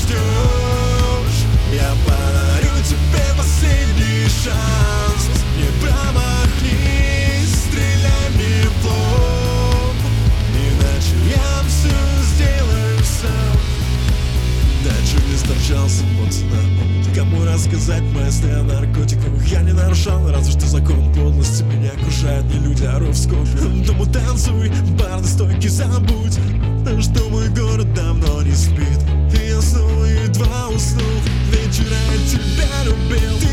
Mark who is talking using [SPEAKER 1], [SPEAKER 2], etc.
[SPEAKER 1] ждешь. Я подарю тебе последний шанс. Не промахнись, стреляй мне в лоб, иначе я все сделаю сам. Дальше не сторчался пацаном. Кому рассказать мысли о наркотиках я не нарушал, разве что закон подлости. Меня окружают не люди, а ров в скобе. Дому танцуй, барной стойки забудь, что мой город давно не спит. И я снова едва уснул. Вечера я тебя любил.